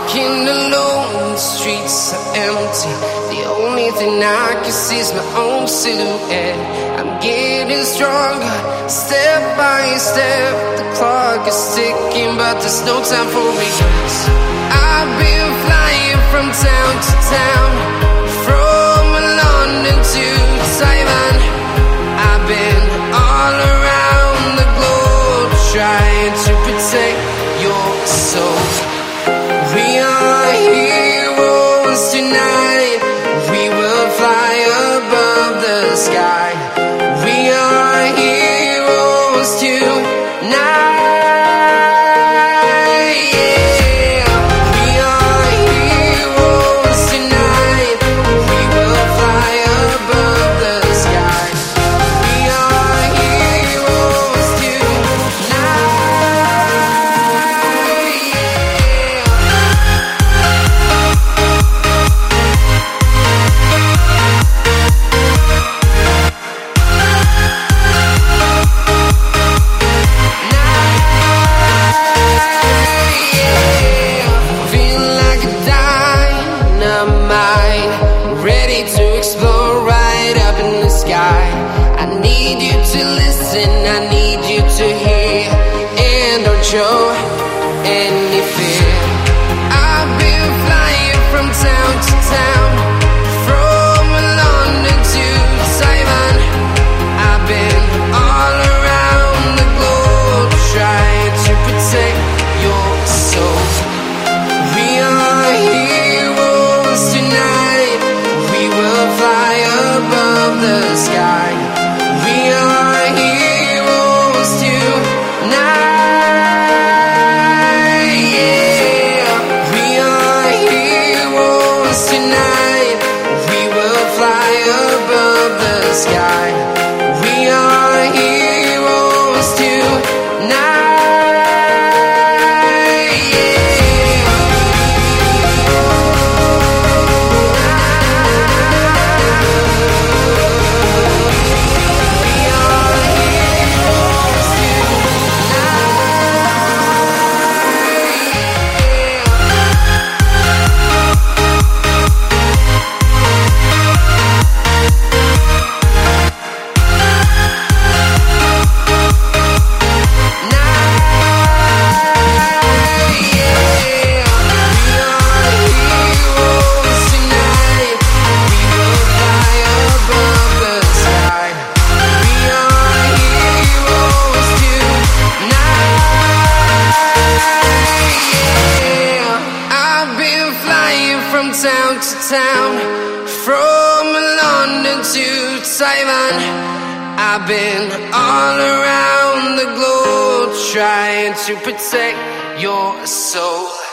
walking alone, the streets are empty. The only thing I can see is my own silhouette. I'm getting stronger, step by step. The clock is ticking, but there's no time for regrets. I've been flying from town to town, from London to Taiwan. I've been all around the globe, trying to protect your soul. We are heroes tonight. We will fly above the sky. We are heroes tonight. Yeah. We are heroes tonight. We will fly above the sky. We are heroes tonight. I need you to listen, I need you to hear, and don't show any fear. I've been flying from town to town, from London to Taiwan. I've been all around the globe, trying to protect your soul. We are heroes tonight. We will fly above the sky. We are heroes tonight. Yeah. We are heroes tonight. We will fly above the sky. We are heroes tonight. From town to town, from London to Taiwan. I've been all around the globe, trying to protect your soul.